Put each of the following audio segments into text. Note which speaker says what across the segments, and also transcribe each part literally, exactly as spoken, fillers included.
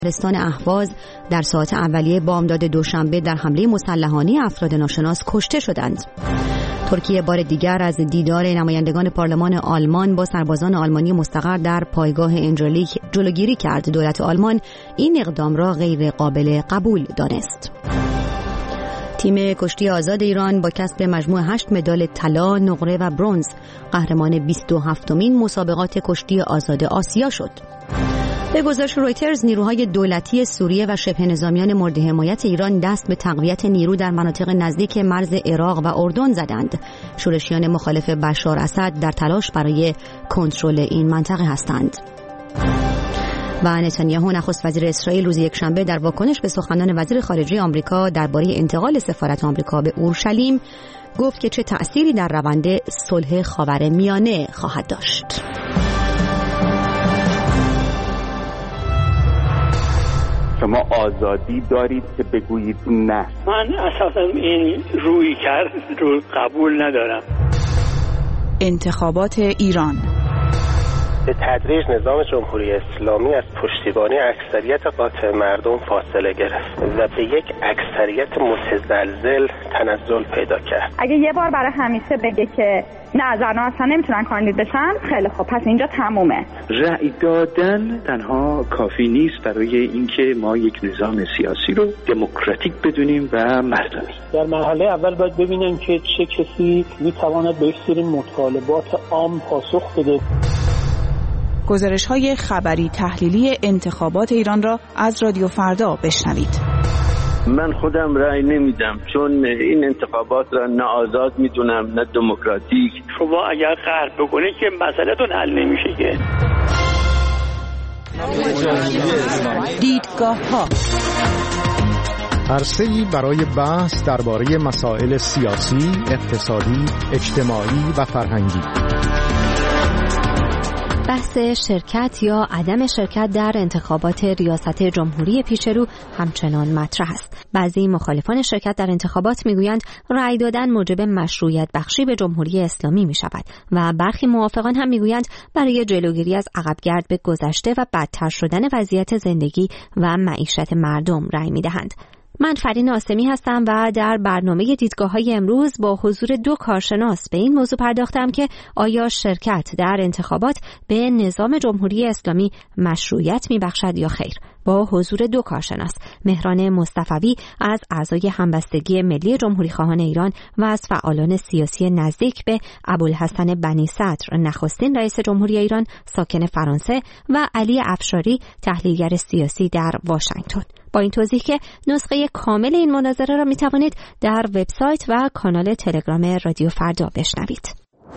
Speaker 1: شهرستان اهواز در ساعات اولیه بامداد دوشنبه در حمله مسلحانه افراد ناشناس کشته شدند. ترکیه بار دیگر از دیدار نمایندگان پارلمان آلمان با سربازان آلمانی مستقر در پایگاه انجلیک جلوگیری کرد. دولت آلمان این اقدام را غیر قابل قبول دانست. تیم کشتی آزاد ایران با کسب مجموع هشت مدال طلا، نقره و برنز قهرمان بیست و هفتمین مسابقات کشتی آزاد آسیا شد. به گزارش رویترز، نیروهای دولتی سوریه و شبه نظامیان مورد حمایت ایران دست به تقویت نیرو در مناطق نزدیک مرز عراق و اردن زدند. شورشیان مخالف بشار اسد در تلاش برای کنترل این منطقه هستند. و نتانیاهو نخست وزیر اسرائیل روز یکشنبه در واکنش به سخنان وزیر خارجه آمریکا درباره انتقال سفارت آمریکا به اورشلیم گفت که چه تأثیری در روند صلح خاورمیانه خواهد داشت.
Speaker 2: شما آزادی دارید که بگویید نه.
Speaker 3: من اساسا این روی کرد رو قبول ندارم.
Speaker 4: انتخابات ایران
Speaker 5: به تدریج نظام جمهوری اسلامی از پشتیبانی اکثریت قاطع مردم فاصله گرفت و به یک اکثریت متزلزل تنزل پیدا کرد.
Speaker 6: اگه یه بار برای همیشه بگه که نه زن‌ها اصلا نمیتونن کاندید بشن، خیلی خوب، پس اینجا تمومه.
Speaker 7: رأی دادن تنها کافی نیست برای اینکه ما یک نظام سیاسی رو دموکراتیک بدونیم و مردمی.
Speaker 8: در مرحله اول باید ببینیم که چه کسی میتواند به یک سری مطالبات عام پاسخ بده.
Speaker 4: گزارش‌های خبری تحلیلی انتخابات ایران را از رادیو فردا بشنوید.
Speaker 9: من خودم رأی نمیدم چون این انتخابات را نه آزاد میدونم نه دموکراتیک.
Speaker 3: شما اگر قهر بکنید که مسئله‌تون حل نمیشه که.
Speaker 4: دیدگاه‌ها
Speaker 10: عرصه‌ای برای بحث درباره مسائل سیاسی، اقتصادی، اجتماعی و فرهنگی.
Speaker 1: بحث شرکت یا عدم شرکت در انتخابات ریاست جمهوری پیشرو همچنان مطرح است. بعضی مخالفان شرکت در انتخابات میگویند رأی دادن موجب مشروعیت بخشی به جمهوری اسلامی می شود و برخی موافقان هم میگویند برای جلوگیری از عقبگرد به گذشته و بدتر شدن وضعیت زندگی و معیشت مردم رأی می دهند. من فرین آسمی هستم و در برنامه دیدگاه‌های امروز با حضور دو کارشناس به این موضوع پرداختم که آیا شرکت در انتخابات به نظام جمهوری اسلامی مشروعیت می‌بخشد یا خیر. با حضور دو کارشناس، مهران مصطفوی از اعضای همبستگی ملی جمهوری خواهان ایران و از فعالان سیاسی نزدیک به ابوالحسن بنی صدر نخستین رئیس جمهوری ایران ساکن فرانسه و علی افشاری تحلیلگر سیاسی در واشنگتن. با این توضیح که نسخه کامل این مناظره را می توانید در وبسایت و کانال تلگرام رادیو فردا بشنوید.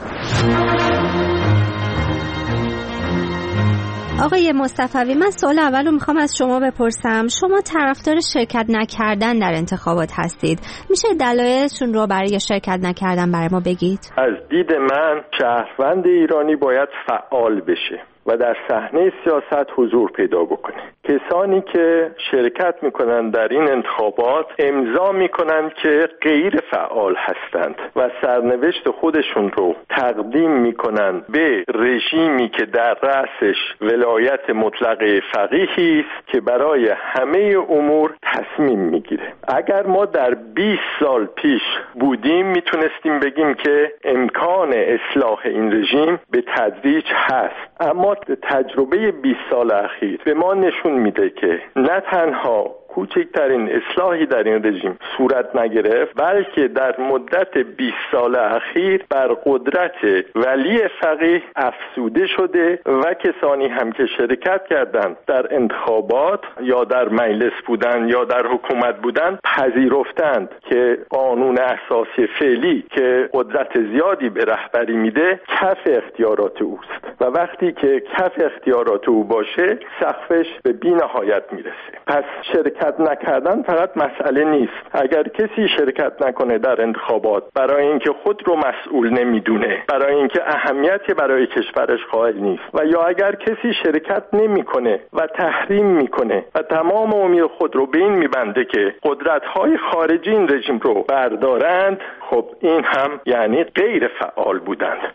Speaker 1: آقای مصطفوی، من سوال اول رو میخوام از شما بپرسم. شما طرفدار شرکت نکردن در انتخابات هستید. میشه دلایلتون رو برای شرکت نکردن برای ما بگید؟
Speaker 11: از دید من شهروند ایرانی باید فعال بشه و در صحنه سیاست حضور پیدا بکنه. کسانی که شرکت میکنن در این انتخابات امضا میکنن که غیر فعال هستند و سرنوشت خودشون رو تقدیم میکنن به رژیمی که در رأسش ولایت مطلق فقیهی است که برای همه امور تصمیم میگیره. اگر ما در بیست سال پیش بودیم میتونستیم بگیم که امکان اصلاح این رژیم به تدریج هست، اما تجربه بیست سال اخیر به ما نشون میده که نه تنها کوچکترین اصلاحی در این رژیم صورت نگرفت، بلکه در مدت بیست سال اخیر بر قدرت ولی فقیه افزوده شده و کسانی هم که شرکت کردند در انتخابات یا در مجلس بودند یا در حکومت بودند پذیرفتند که قانون اساسی فعلی که قدرت زیادی به رهبری میده کف اختیارات اوست و وقتی که کف اختیارات او باشه سقفش به بی‌نهایت میرسه. پس شرکت نکردن فقط مسئله نیست. اگر کسی شرکت نکنه در انتخابات برای اینکه خود رو مسئول نمیدونه، برای اینکه اهمیتی برای کشورش قائل نیست، و یا اگر کسی شرکت نمیکنه و تحریم میکنه و تمام امید خود رو به این میبنده که قدرت‌های خارجی این رژیم رو بردارند، خب این هم یعنی غیر فعال بودند. ما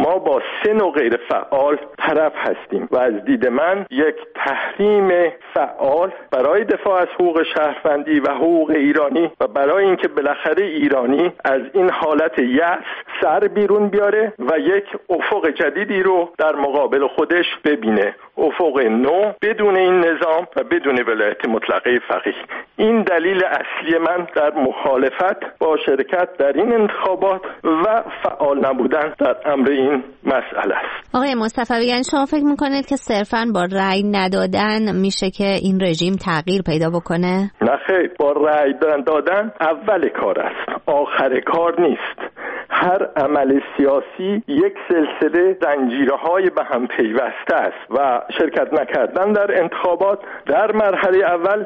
Speaker 11: ما با سه نوع غیر فعال طرف هستیم و از دید من یک تحریم فعال برای دفاع از حقوق شهروندی و حقوق ایرانی و برای اینکه بالاخره ایرانی از این حالت یأس سر بیرون بیاره و یک افق جدیدی رو در مقابل خودش ببینه، افق نو بدون این نظام و بدون ولایت مطلقه فقیه. این دلیل اصلی من در مخالفت با شرکت در این انتخابات و فعال نبودن در امر این مسئله است.
Speaker 1: آقای مصطفی، یعنی شما فکر میکنید که صرفاً با رأی ندادن میشه که این رژیم تغییر پیدا بکنه؟
Speaker 11: نه خیر، با رأی دادن اول کار است، آخر کار نیست. هر عمل سیاسی یک سلسله زنجیرهای به هم پیوسته است و شرکت نکردن در انتخابات در مرحله اول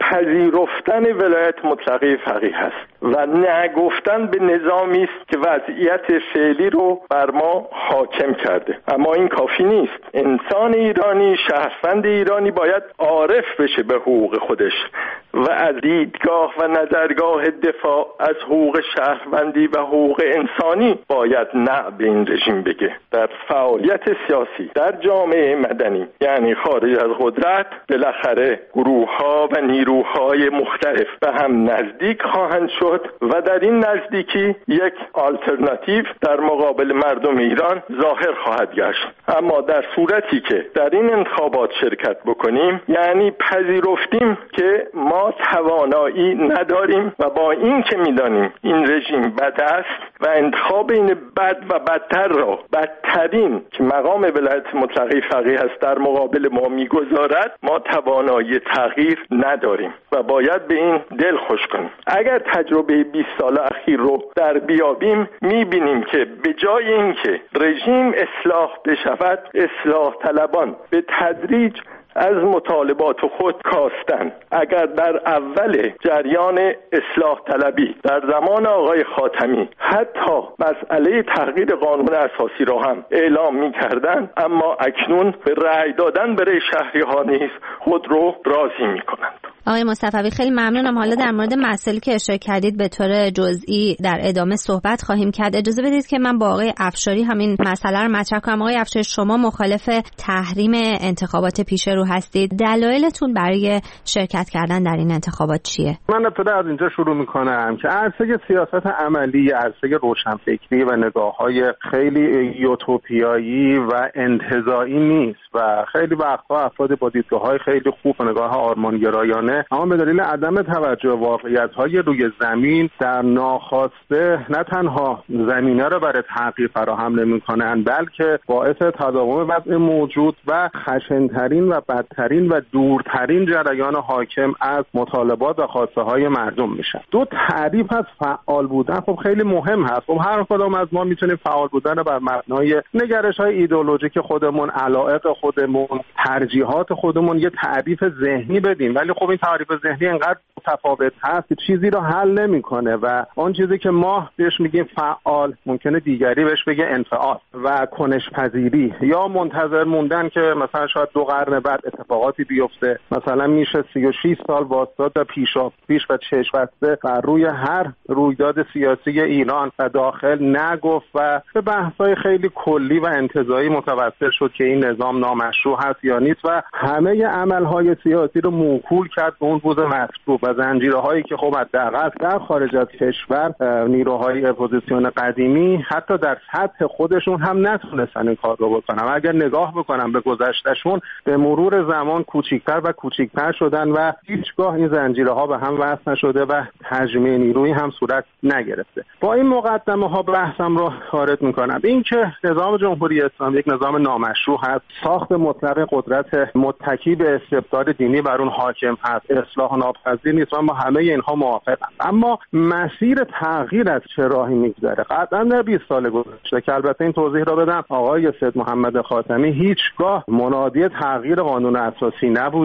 Speaker 11: نپذیرفتن ولایت مطلقه فقیه است و نگفتن به نظامی است که وضعیت فعلی رو بر ما حاکم کرده. اما این کافی نیست. انسان ایرانی، شهروند ایرانی باید عارف بشه به حقوق خودش و از دیدگاه و نظرگاه دفاع از حقوق شهروندی و حقوق انسانی باید نه به این رژیم بگه. در فعالیت سیاسی در جامعه مدنی یعنی خارج از قدرت بالاخره گروه‌ها و نیروهای مختلف به هم نزدیک خواهند شد و در این نزدیکی یک آلترناتیو در مقابل مردم ایران ظاهر خواهد گشت. اما در صورتی که در این انتخابات شرکت بکنیم یعنی پذیرفتیم که ما توانایی نداریم و با این که میدانیم این رژیم بد است و انتخاب این بد و بدتر را بدترین که مقام ولایت مطلقه فقیه است در مقابل ما میگذارد، ما توانایی تغییر نداریم و باید به این دل خوش کنیم. اگر تجربه بیست سال اخیر رو در بیابیم میبینیم که به جای اینکه رژیم اصلاح بشود، اصلاح طلبان به تدریج از مطالبات خود کاستن. اگر در اول جریان اصلاح طلبی در زمان آقای خاتمی حتی مسئله تغییر قانون اساسی را هم اعلام می کردن، اما اکنون به رأی دادن برای شهری ها نیز خود رو راضی می کنند.
Speaker 1: آقای مصطفی خیلی ممنونم. حالا در مورد مسائلی که اشاره کردید به طور جزئی در ادامه صحبت خواهیم کرد. اجازه بدید که من با آقای افشاری همین مسئله رو مطرح کنم. آقای افشاری، شما مخالف تحریم انتخابات پیش رو هستید. دلایلتون برای شرکت کردن در این انتخابات چیه؟
Speaker 12: من ابتدا از اینجا شروع میکنم که عرصه سیاست عملی عرصه روشنفکری و نگاه‌های خیلی یوتوپیایی و انتزاعی نیست و خیلی وقتها افراد با دیدگاه‌های خیلی خوب و نگاه آرمانگرایانه اما به دلیل عدم توجه واقعیت‌های روی زمین در ناخواسته نه تنها زمینه را برای تغییر فراهم نمی‌کنند بلکه باعث تداوم وضع موجود و خشن‌ترین و بدترین و دورترین جریان حاکم از مطالبات و خواسته‌های مردم میشن. دو تعریف از فعال بودن خب خیلی مهم هست. خب هر کدام از ما میتونیم فعال بودن بر مبنای نگرش‌های ایدئولوژیک خودمون، علایق خودمون، ترجیحات خودمون یه تعریف ذهنی بدیم، ولی خب این تعریف ذهنی انقدر متفاوت هست که چیزی رو حل نمی‌کنه و اون چیزی که ما بهش میگیم فعال ممکنه دیگری بهش بگه انفعال و کنش پذیری یا منتظر موندن که مثلا شاید دو قرن بعد اتفاقاتی بیفته. مثلا میشه سی و شش سال واسطاد و پیشا پیش و چشم بسته و روی هر رویداد سیاسی ایران و داخل نگفت و به بحث‌های خیلی کلی و انتزاعی متوسل شد که این نظام نامشروع هست یا نیست و همه عمل‌های سیاسی رو موکول کرد به اون بوز مطلوب و زنجیرهایی که خب حداقل در خارج از کشور نیروهای اپوزیسیون قدیمی حتی در سطح خودشون هم نتونستن این کار رو بکنن. اگر نگاه بکنم به گذشتهشون به مرور زمان کوچیکتر و کوچیکتر شدن و هیچگاه این زنجیرها به هم وصل نشده و تجمیع نیرویی هم صورت نگرفته. با این مقدمه ها بحثم رو خارج میکنم. این که نظام جمهوری اسلامی یک نظام نامشروع هست، ساخت مطلق قدرت متکی به استبداد دینی بر اون حاکم هست، اصلاح ناپذیر نیست و ما همه اینها موافقم. اما مسیر تغییر از چه راهی میگذره؟ قطعا در بیست سال گذشته که البته این توضیح را بدم آقای سید محمد خاتمی هیچگاه منادی تغییر قانون اساسی نبوده،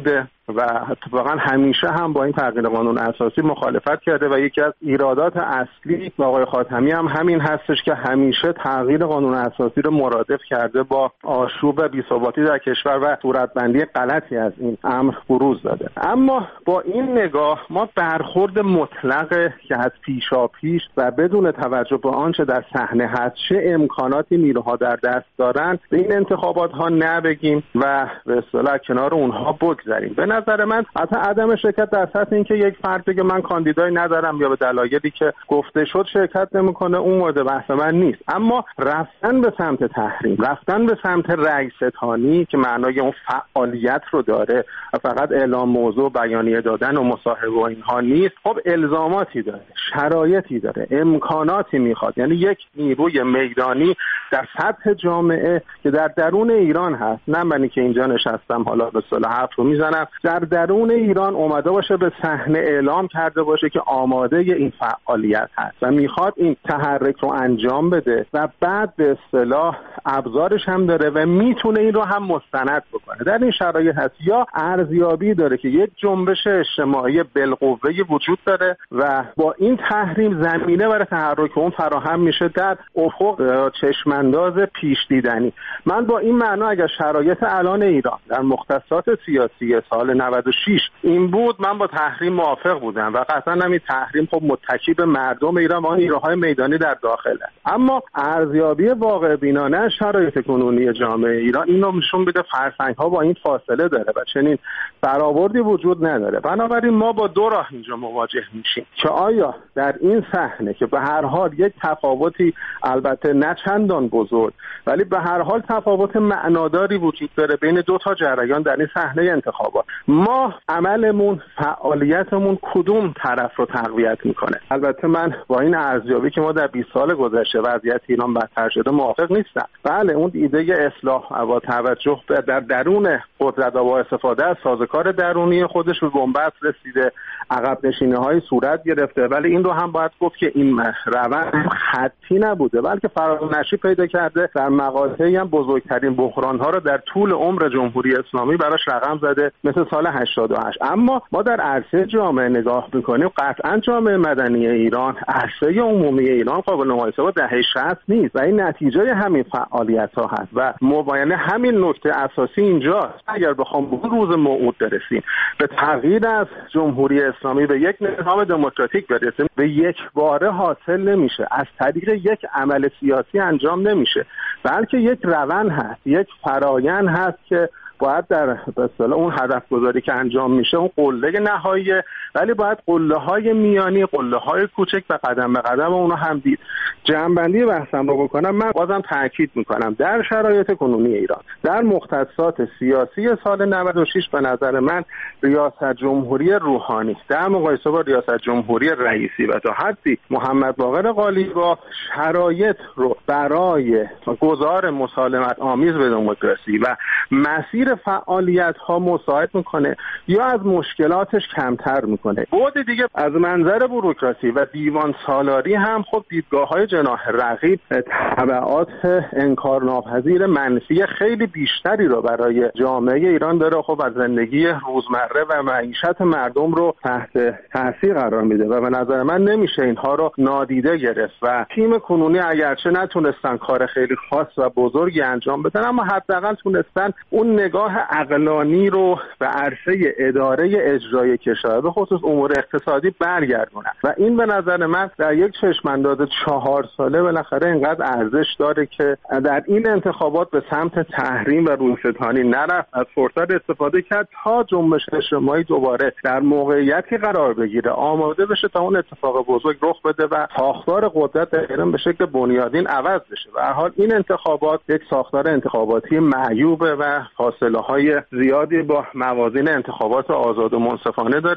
Speaker 12: و اتفاقا همیشه هم با این تغییر قانون اساسی مخالفت کرده و یکی از ایرادات اصلی آقای خاتمی هم همین هستش که همیشه تغییر قانون اساسی رو مرادف کرده با آشوب و بی‌ثباتی در کشور و صورتبندی غلطی از این امر بروز داده. اما با این نگاه ما برخورد مطلقه که از پیشاپیش و بدون توجه به آنچه در صحنه هست چه امکاناتی نیروها در دست دارن به این انتخابات ها نبگیم و به اصطلاح کنار اونها بگذاریم. به نظر من حتی عدم شرکت در سطح اینکه یک فرد بگه من کاندیدایی ندارم یا به دلایلی که گفته شد شرکت نمیکنه اون مورد بحث من نیست، اما رفتن به سمت تحریم، رفتن به سمت رأی ستانی که معنای اون فعالیت رو داره و فقط اعلام موضوع، بیانیه دادن و مصاحبه و اینها نیست، خب الزاماتی داره، شرایطی داره، امکاناتی میخواد. یعنی یک نیروی میدانی در سطح جامعه که در درون ایران هست، نه منی که اینجا نشستم حالا به اصطلاح حرف رو میزنم، در درون ایران اومده باشه به صحنه اعلام کرده باشه که آماده این فعالیت هست و میخواد این تحرک رو انجام بده و بعد به اصطلاح ابزارش هم داره و میتونه این رو هم مستند بکنه. در این شرایط هست یا ارزیابی داره که یک جنبش اجتماعی بالقوه وجود داره و با این تحریم زمینه برای تحرک اون فراهم میشه در افق چشمانداز پیش دیدنی. من با این معنا اگر شرایط الان ایران در مختصات سیاسی سال نود و شش این بود، من با تحریم موافق بودم و قطعا همین تحریم خب متکی به مردم ایران و آن نیروهای میدانی در داخل است. اما ارزیابی واقع بینانه شرایط کنونی جامعه ایران اینو نشون میده فرهنگ‌ها با این فاصله داره و چنین برآوردی وجود نداره. بنابراین ما با دو راه اینجا مواجه میشیم که آیا در این صحنه که به هر حال یک تفاوتی البته نه چندان بزرگ ولی به هر حال تفاوت معناداری وجود داره بین دو تا جریان در این صحنه انتخابات، ما عملمون، فعالیتمون کدوم طرف رو تقویت میکنه؟ البته من با این ارزیابی که ما در بیست سال گذشته وضعیت ایران بدتر شده موافق نیستم. بله اون ایده اصلاح و توجه در درون قدرت و با استفاده از سازوکار درونی خودش به بنبست رسیده، عقب نشینی‌های صورت گرفته، ولی این رو هم باید گفت که این روند خطی نبوده بلکه فرانشی پیدا کرده، در مقاطعی هم بزرگترین بحران‌ها رو در طول عمر جمهوری اسلامی براش رقم زده مثل سال هشتاد و هشت. اما ما در عرصه جامعه نگاه می‌کنیم، قطعاً جامعه مدنی ایران، عرصه عمومی ایران قابل مقایسه با دهه شصت نیست و این نتیجه همین فعالیت‌ها هست و مباینه همین نکته اساسی اینجاست. اگر بخوام به روز موعود برسیم، به تغییر از جمهوری اسلامی به یک نظام دموکراتیک برسیم، به یک باره حاصل نمیشه، از طریق یک عمل سیاسی انجام نمیشه، بلکه یک روند هست، یک فرایند هست که باید در به اصطلاح اون هدف گذاری که انجام میشه اون قله نهاییه، ولی باید قله های میانی، قله های کوچک و قدم به قدم اونو هم دید. جمع‌بندی بحثم رو بکنم، من بازم تاکید میکنم در شرایط کنونی ایران، در مختصات سیاسی سال نود و شش به نظر من ریاست جمهوری روحانی در مقایسه با ریاست جمهوری رئیسی و تا حدی محمد باقر قالیباف شرایط رو برای گذار مسالمت آمیز به دموکراسی و مسیر فعالیت ها مساعد میکنه یا از مشکلاتش کمتر میکنه. بعد دیگه از منظر بوروکراسی و دیوان سالاری هم خب دیدگاه های جناح رقیب تبعات انکارناپذیر منفی خیلی بیشتری رو برای جامعه ایران داره. خب از زندگی روزمره و معیشت مردم رو تحت تاثیر قرار میده و به نظر من نمیشه اینها رو نادیده گرفت و تیم کنونی اگرچه نتونستن کار خیلی خاص و بزرگی انجام بدن، اما حداقل تونستن اون نگاه عقلانی رو به عرصه اداره اجرایی کشور به خصوص امور اقتصادی برگردونن و این به نظر من در یک چشمانداز چهار ساله بالاخره اینقدر ارزش داره که در این انتخابات به سمت تحریم و رویستانی نرفت، از فرصت استفاده کرد تا جنبش اجتماعی دوباره در موقعیتی قرار بگیره، آماده بشه تا اون اتفاق بزرگ رخ بده و ساختار قدرت در ایران به شکل بنیادین عوض بشه. به هر حال این انتخابات یک ساختار انتخاباتی معیوبه و فاصله های زیادی با موازین انتخابات آزاد و منصفانه داره و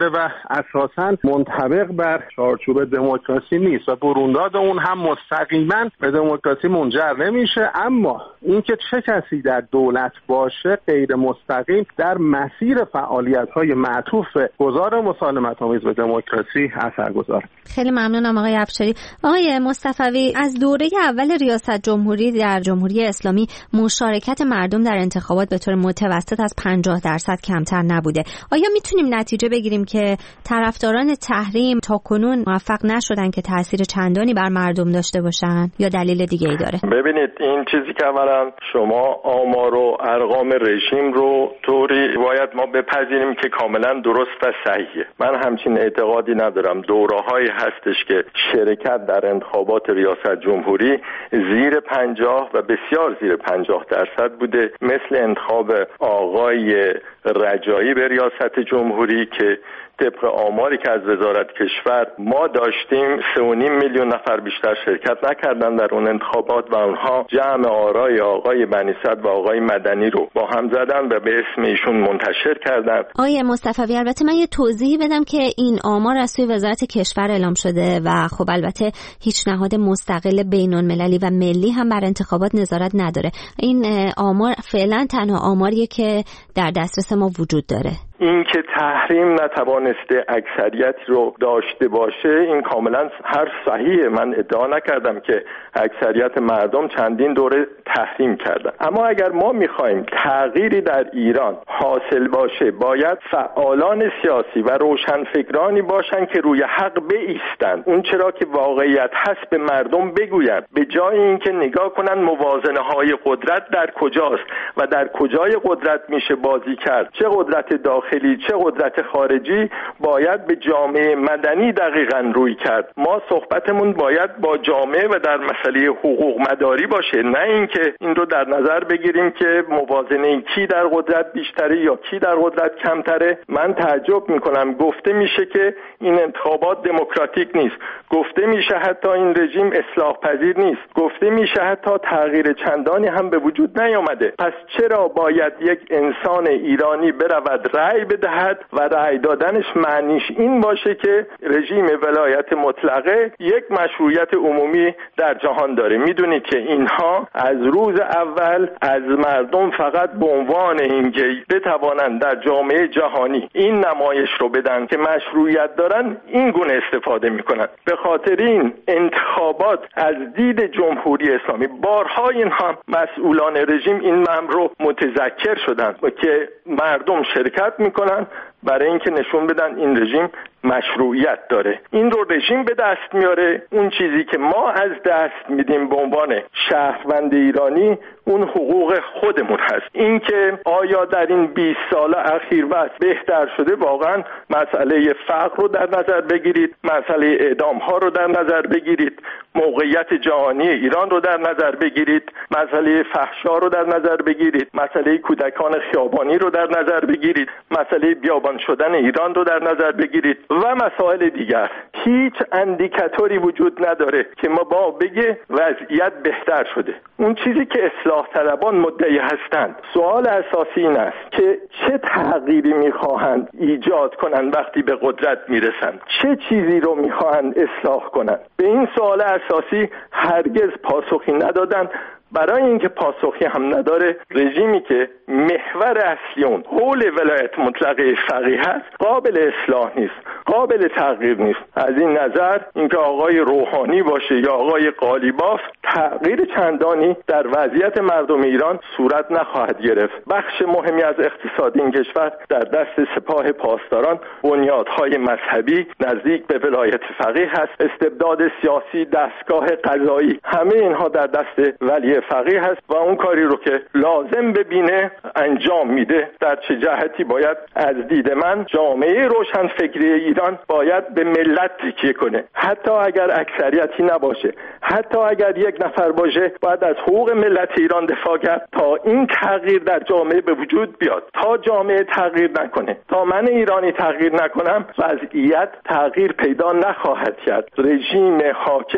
Speaker 12: اساساً منطبق بر چارچوب دموکراسی نیست و برونداد اون هم مستقیما به دموکراسی منجر نمیشه. اما اینکه چه کسی در دولت باشه غیر مستقیم در مسیر فعالیت‌های معطوف به گذار مسالمت‌آمیز به دموکراسی اثرگذار.
Speaker 1: خیلی ممنونم آقای افشاری. آقای مصطفوی، از دوره اول ریاست جمهوری در جمهوری اسلامی مشارکت مردم در انتخابات به طور متوسط از پنجاه درصد کمتر نبوده. آیا میتونیم نتیجه بگیریم که طرفداران تحریم تاکنون موفق نشدن که تأثیر چندانی بر مردم داشته باشن یا دلیل دیگه ای داره؟
Speaker 11: ببینید، این چیزی که اولا شما آمار و ارقام رژیم رو طوری باید ما بپذیریم که کاملا درست و صحیحه. من همچین اعتقادی ندارم. دوره‌هایی هستش که شرکت در انتخابات ریاست جمهوری زیر پنجاه و بسیار زیر پنجاه درصد بوده، مثل انتخاب آقای رجایی به ریاست جمهوری که طبق آماری که از وزارت کشور ما داشتیم سه و نیم میلیون نفر بیشتر شرکت نکردن در اون انتخابات و اونها جمع آرای آقای بنی صدر و آقای مدنی رو با هم زدن و به اسم ایشون منتشر کردن.
Speaker 1: آقای مصطفی، البته من یه توضیحی بدم که این آمار از سوی وزارت کشور اعلام شده و خب البته هیچ نهاد مستقل بین‌المللی و ملی هم بر انتخابات نظارت نداره. این آمار فعلا تنها آماریه که در دسترس ما وجود داره.
Speaker 11: این که تحریم نتوانسته اکثریت رو داشته باشه این کاملا هر صحیحه. من ادعا نکردم که اکثریت مردم چندین دوره تحریم کردن، اما اگر ما میخوایم تغییری در ایران حاصل باشه باید فعالان سیاسی و روشنفکرانی باشن که روی حق بایستن، اون چرا که واقعیت هست به مردم بگوین، به جای اینکه نگاه کنن موازنه های قدرت در کجاست و در کجای قدرت میشه بازی کرد، چه قدرت داخلی چه قدرت خارجی. باید به جامعه مدنی دقیقاً روی کرد. ما صحبتمون باید با جامعه و در مسئله حقوق مداری باشه، نه اینکه این رو در نظر بگیریم که موازنه کی در قدرت بیشتره یا کی در قدرت کمتره. من تعجب میکنم گفته میشه که این انتخابات دموکراتیک نیست، گفته میشه حتی این رژیم اصلاح پذیر نیست، گفته میشه حتی تغییر چندانی هم به وجود نیامده. پس چرا باید یک انسان ایرانی برود رأی بدهد و رأی دادنش معنیش این باشه که رژیم ولایت مطلقه یک مشروعیت عمومی در جهان داره؟ میدونید که اینها از روز اول از مردم فقط به عنوان اینکه بتوانند در جامعه جهانی این نمایش رو بدن که مشروعیت دارن این گونه استفاده میکنن. به خاطر این انتخابات از دید جمهوری اسلامی بارها اینها مسئولان رژیم این امر رو متذکر شدن که مردم شرکت میکنن برای اینکه نشون بدن این رژیم مشروعیت داره. این رو رژیم به دست میاره. اون چیزی که ما از دست میدیم به عنوان شهروند ایرانی اون حقوق خودمون هست. این که آیا در این بیست سال اخیر وضع بهتر شده، واقعا مسئله فقر رو در نظر بگیرید، مسئله اعدام ها رو در نظر بگیرید، موقعیت جهانی ایران رو در نظر بگیرید، مسئله فحشا رو در نظر بگیرید، مسئله کودکان خیابانی رو در نظر بگیرید، مسئله بیابان شدن ایران رو در نظر بگیرید و مسائل دیگر. هیچ اندیکاتوری وجود نداره که ما با بگه وضعیت بهتر شده. اون چیزی که اصلاح طلبان مدعی هستند، سوال اساسی این است که چه تغییری میخواهند ایجاد کنند وقتی به قدرت میرسند، چه چیزی رو میخواهند اصلاح کنند. به این سوال اساسی هرگز پاسخی ندادند. برای اینکه پاسخی هم نداره، رژیمی که محور اصلی اون حول ولایت مطلقه فقیه هست قابل اصلاح نیست، قابل تغییر نیست. از این نظر اینکه آقای روحانی باشه یا آقای قالیباف تغییر چندانی در وضعیت مردم ایران صورت نخواهد گرفت. بخش مهمی از اقتصاد این کشور در دست سپاه پاسداران، بنیادهای مذهبی نزدیک به ولایت فقیه هست، استبداد سیاسی، دستگاه قضایی، همه اینها در دست ولی فقیه هست و اون کاری رو که لازم ببینه انجام میده. در چه جهتی باید از دید من جامعه روشنفکری ایران باید به ملت تکیه کنه، حتی اگر اکثریتی نباشه، حتی اگر یک نفر باشه، باید از حقوق ملت ایران دفاع کرد تا این تغییر در جامعه به وجود بیاد. تا جامعه تغییر نکنه، تا من ایرانی تغییر نکنم، وضعیت تغییر پیدا نخواهد کرد. رژیم حاکم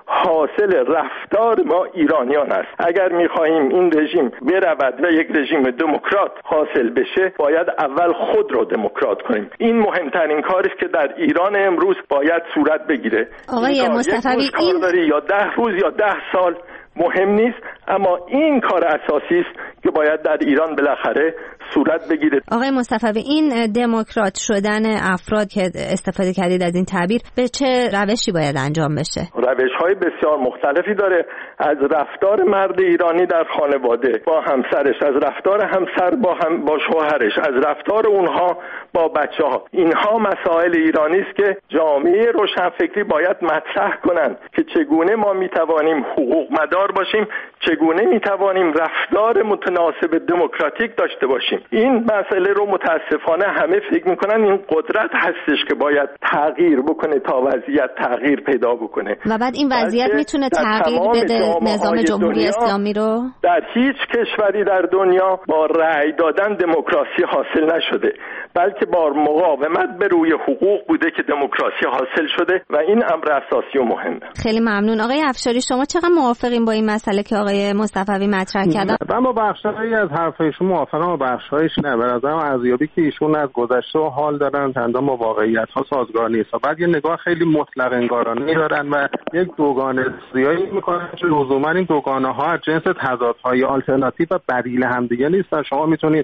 Speaker 11: حاصل رفتار ما ایرانیان است. اگر می‌خواهیم این رژیم برود و یک رژیم دموکرات حاصل بشه، باید اول خود را دموکرات کنیم. این مهمترین کاری است که در ایران امروز باید صورت بگیره.
Speaker 1: آقای مصطفی این
Speaker 11: داری یا ده روز یا ده سال مهم نیست، اما این کار اساسی است که باید در ایران بالاخره صورت بگیره.
Speaker 1: آقای مصطفی این دموکرات شدن افراد که استفاده کردید از این تعبیر به چه روشی باید انجام بشه؟
Speaker 11: روش‌های بسیار مختلفی داره، از رفتار مرد ایرانی در خانواده با همسرش، از رفتار همسر با هم با شوهرش، از رفتار اونها با بچه‌ها. اینها مسائل ایرانی است که جامعه روشنفکری باید مطرح کنند که چگونه ما میتوانیم حقوق مدار باشیم، چگونه میتوانیم رفتار متناسب دموکراتیک داشته باشیم. این مسئله رو متاسفانه همه فکر میکنن این قدرت هستش که باید تغییر بکنه تا وضعیت تغییر پیدا بکنه
Speaker 1: و بعد این وضعیت میتونه تغییر بده نظام جمهوری اسلامی رو.
Speaker 11: در هیچ کشوری در دنیا با رأی دادن دموکراسی حاصل نشده، بلکه با مقاومت به روی حقوق بوده که دموکراسی حاصل شده و این امر اساسی و مهمه.
Speaker 1: خیلی ممنون. آقای افشاری شما چقدر موافقین با این مسئله که آقای مصطفی مطرح کردن؟
Speaker 12: من با بخشایی از حرفایشون موافقم و بخشایش نه. به نظرم ارزیابی که ایشون از گذشته و حال دارن چندان با واقعیت‌ها سازگار نیست. بعد یه نگاه خیلی مطلق انگارانه دارن و یک دوگانه سیاسی میکنن که لزوما این دوگانه‌ها از جنس تضادهای آلترناتیو و بدیل همدیگه نیستن. شما میتونید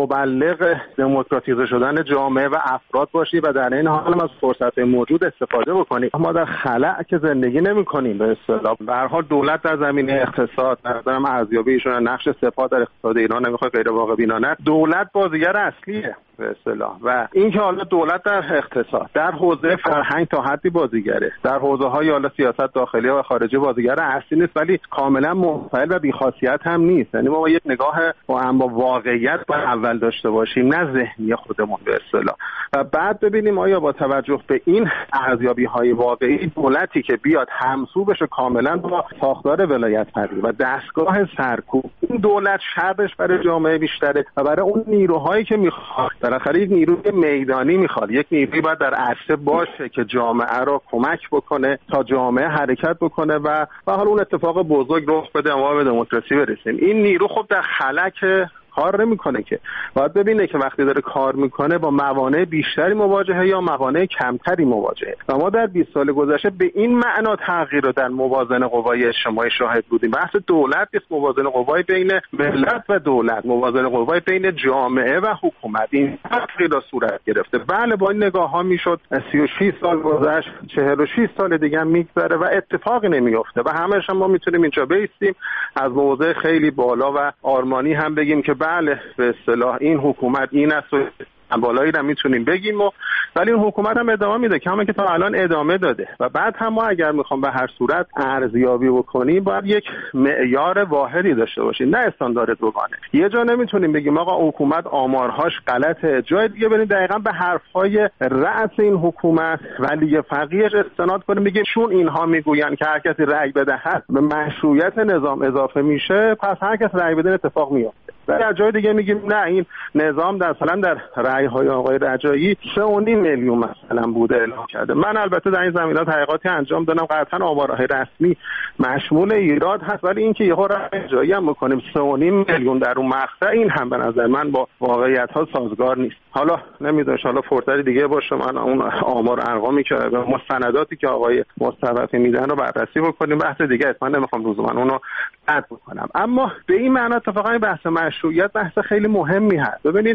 Speaker 12: مبلغ دموکراتیزه شدن جامعه و افراد باشید و در این حال هم از فرصت‌های موجود استفاده بکنید. ما در خلأ که زندگی نمی‌کنیم به اصطلاح. به هر حال دولت در زمینه اقتصاد، نظرم ارزیابی ایشون نقش سپاه در اقتصاد ایران نمیخواد غیر واقع بینانه. دولت بازیگر اصلیه به اصطلاح و این که حالا دولت در اقتصاد، در حوزه فرهنگ تا حدی بازیگره، در حوزه‌های حالا سیاست داخلی و خارجی بازیگر اصلی نیست، ولی کاملا منفعل و بی‌خاصیت هم نیست. یعنی ما با یک نگاه با هم با واقعیت با اول داشته باشیم، نه ذهنی خودمون به اصطلاح، و بعد ببینیم آیا با توجه به این ارزیابی‌های واقعی دولتی که بیاد همسو بشه کاملا با ساختار ولایت‌فقیه و دستگاه سرکوب، این دولت شرش برای جامعه بیشتره و برای اون نیروهایی که میخواد، بالاخره یک نیروی میدانی میخواد، یک نیروی باید در عرصه باشه که جامعه را کمک بکنه تا جامعه حرکت بکنه و به حال اون اتفاق بزرگ رخ بده ما به دموکراسی برسیم. این نیرو خب در خلا کار نمیکنه که باید ببینه که وقتی داره کار میکنه با موانع بیشتری مواجهه یا موانع کمتری مواجهه و ما در بیست سال گذشته به این معنا تغییر رو در موازنه قوای اجتماعی شاهد بودیم. بحث دولت است، موازنه قوای بین ملت و دولت، موازنه قوای بین جامعه و حکومت، این تغییر را صورت گرفته. بله با این نگاه ها میشد سی و شش سال گذشت، چهل و شش سال دیگه میگذره و اتفاقی نمیفته و همش هم ما میتونیم اینجا بیستیم از موضع خیلی بالا و آرمانی هم بگیم که بله به اصطلاح این حکومت این است و بالایی رو میتونیم بگیم و ولی این حکومت هم ادامه میده که همون که تا الان ادامه داده و بعد هم ما اگر میخوام به هر صورت ارزیابی بکنیم باید یک معیار واحدی داشته باشیم، نه استاندارد دوگانه. یه جا نمیتونیم بگیم آقا حکومت آمارهاش غلطه، جای دیگه بریم دقیقاً به حرفهای رأس این حکومت ولی فقیهش استناد کنیم بگیم چون اینها میگوین که هر کسی رأی بده هست به مشروعیت نظام اضافه میشه پس هر کس رأی بده اتفاق میفته. در جای دیگه میگیم نه این نظام در مثلا در رأی‌های آقای رجایی سه و نیم میلیون مثلا بوده اعلام کرده. من البته در این زمینه تحقیقاتی انجام دادم، قطعا آمارهای رسمی مشمول ایراد هست، ولی اینکه یهو رأی رجایی هم می‌کنیم سه و نیم میلیون در اون مقطع، این هم به نظر من با واقعیت‌ها سازگار نیست. حالا نمیدونم ان شاءالله فرصتی دیگه باشه من اون آمار ارقامی که مستنداتی که آقای مصطفی میدن رو بررسی بکنیم. بحث دیگه است، من نمیخوام روزمان اون رو رد بکنم، اما به این معنی اتفاقا بحث مشروعیت بحث خیلی مهمی هست. ببینید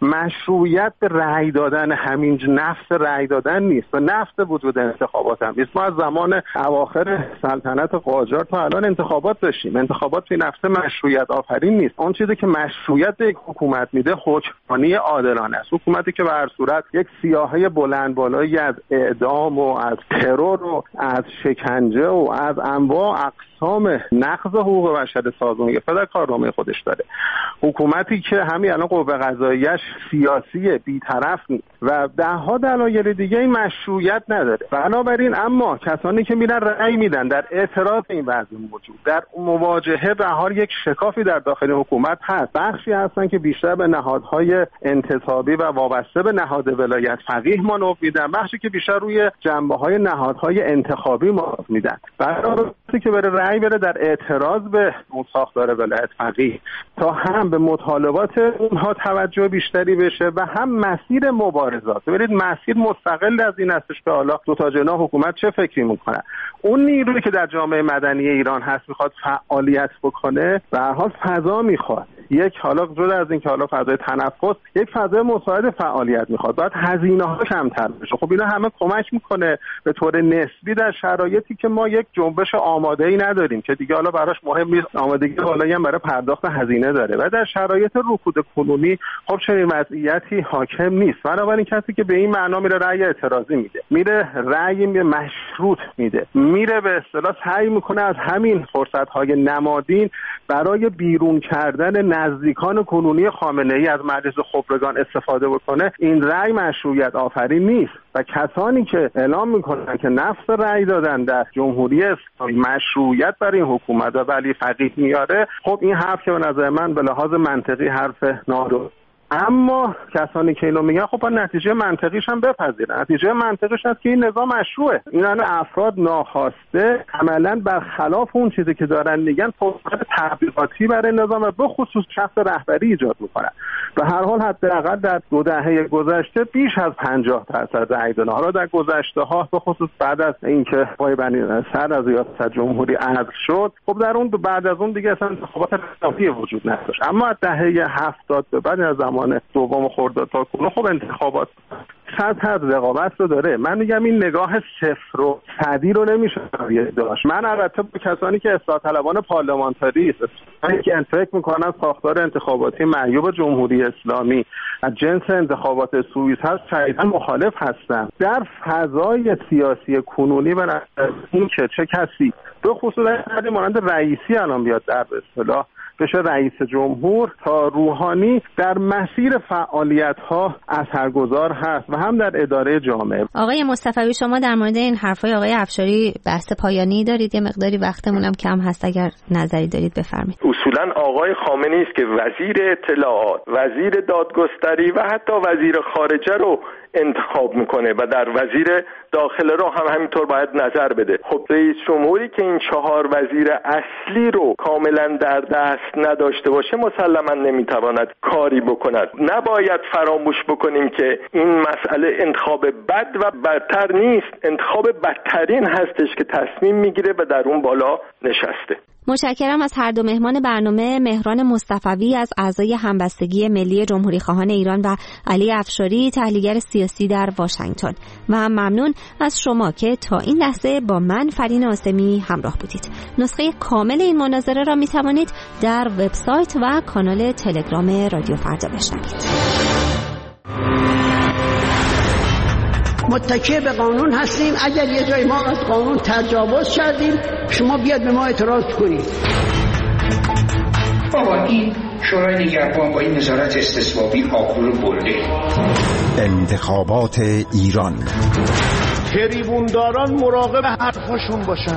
Speaker 12: مشروعیت به رأی دادن همین نفس رأی دادن نیست و نفس وجود انتخابات هم نیست. ما از زمان اواخر سلطنت قاجار تا الان انتخابات داشتیم، انتخابات فی نفس مشروعیت آفرین نیست. اون چیزی که مشروعیت به یک حکومت میده حکمرانی عادلانه است، حکومتی که به هر صورت یک سیاهه بلند بالایی از اعدام و از ترور و از شکنجه و از انواع اقسام نقض حقوق بشر سازمان گرفته در کارنامه خودش داره. حکومتی که همین الان قوه قضاییش سیاسی بی‌طرف نیست و ده‌ها دلایل دیگه این مشروعیت نداره. بنابراین اما کسانی که میرن رأی میدن در اعتراض این وضع موجود، در مواجهه به حال یک شکافی در داخل حکومت هست، بخشی هستن که بیشتر به نهادهای انتصابی و وابسته به نهاد ولایت فقیه مانور میدن، بخشی که بیشتر روی جنبه‌های نهادهای انتخابی مانور میدن. برای که بره رأی بره در اعتراض به اون ساختار ولایت فقیه تا هم به مطالبات اونها توجه بیشتری بشه و هم مسیر مبارزات. ببینید مسیر مستقل از این هستش که حالا دو تا جناح حکومت چه فکری میکنن. اون نیرویی که در جامعه مدنی ایران هست میخواد فعالیت بکنه و هر حال فضا میخواد، یک حالا جدا از این که حالا فضای تنفس، یک فضای مساعد فعالیت میخواد، باید هزینه ها کمتر بشه. خب اینا همه کمک میکنه به طور نسبی در شرایطی که ما یک جنبش آماده ای نداریم که دیگه حالا براش مهم نیست، آمادگی بالایی هم برای پرداخت هزینه داره و در شرایط رکود کنونی خب چنین وضعیتی حاکم نیست. بنابراین کسی که به این معنا میره رأی اعتراضی میده، میره رأی مشروط میده، میره به اصطلاح سعی میکنه از همین فرصت‌های نمادین برای بیرون کردن نزدیکان کنونی خامنه‌ای از مجلس خبرگان استفاده بکنه، این رأی مشروعیت آفرین نیست و کسانی که اعلام میکنن که نفس رأی دادن در جمهوری اسلامی مشروعیت برای این حکومت و ولی فقیه میاره، خب این حرف که به نظر من به لحاظ منطقی حرف نادرست. اما کسانی که اینو میگن خب با نتیجه منطقیش هم بپذیرن. نتیجه منطقیش هست که این نظام مشروعه. این همه افراد ناخواسته عملاً برخلاف اون چیزی که دارن میگن فرصت تبلیغاتی برای نظام و به خصوص شخص رهبری ایجاد میکنن. و هر حال حداقل در دو دهه گذشته بیش از پنجاه درصد رأی دادن. حالا در گذشته ها به خصوص بعد از اینکه آقای بنی صدر از ریاست جمهوری عزل شد، خب در اون بعد از اون دیگه اصلا انتخابات رسمی وجود نداشت. اما از دهه هفتاد به بعد از زمان دوم خرداد تا کنون خب انتخابات سطح از رقابت رو داره. من میگم این نگاه صفر و صدی رو نمیشه داشت. من البته با کسانی که اصلاح طلبان پارلمانتاری است که فکر میکنن ساختار انتخاباتی معیوب جمهوری اسلامی از جنس انتخابات سوئیس هست شدیداً مخالف هستم. در فضای سیاسی کنونی و این که چه کسی به خصوص در مانند رئیسی الان بیاد در به اصطلاح بشه رئیس جمهور تا روحانی در مسیر فعالیت‌ها اثرگذار هست و هم در اداره جامعه.
Speaker 1: آقای مصطفی شما در مورد این حرفای آقای افشاری بحث پایانی دارید؟ یه مقداری وقتمون هم کم هست، اگر نظری دارید بفرمایید.
Speaker 11: اصولاً آقای خامنه‌ای است که وزیر اطلاعات، وزیر دادگستری و حتی وزیر خارجه رو انتخاب میکنه و در وزیر داخله رو هم همینطور باید نظر بده. خب رئیس جمهوری که این چهار وزیر اصلی رو کاملا در دست نداشته باشه مسلما نمیتواند کاری بکند. نباید فراموش بکنیم که این مسئله انتخاب بد و بدتر نیست، انتخاب بدترین هستش که تصمیم میگیره و در اون بالا نشسته.
Speaker 1: متشکرم از هر دو مهمان برنامه، مهران مصطفی از اعضای همبستگی ملی جمهوری خواهان ایران و علی افشاری تحلیلگر سیاسی در واشنگتن، و هم ممنون از شما که تا این لحظه با من فرین آسمی همراه بودید. نسخه کامل این مناظره را می توانید در وبسایت و کانال تلگرام رادیو فردا بشنوید.
Speaker 13: متکی به قانون هستیم. اگر یه جای ما از قانون تجاوز کردیم شما بیاد به ما اعتراض کنید.
Speaker 14: بابا این شورای نگهبان با این نظارت استثبابی آبرو رو برده.
Speaker 10: انتخابات ایران،
Speaker 15: تریبونداران مراقب حرفشون باشن.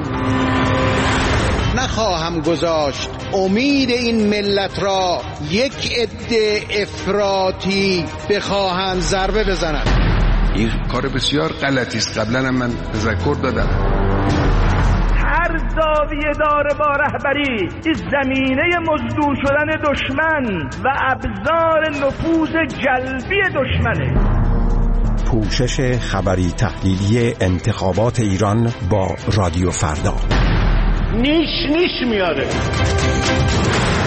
Speaker 16: نخواهم گذاشت امید این ملت را یک عده افراطی بخواهند ضربه بزنند.
Speaker 17: این کار بسیار غلطی است. قبلا هم من تذکر دادم.
Speaker 15: هر زاویه داره با رهبری این زمینه مزدور شدن دشمن و ابزار نفوذ جلبی دشمنه.
Speaker 10: پوشش خبری تحلیلی انتخابات ایران با رادیو فردا.
Speaker 15: نیش نیش میاره.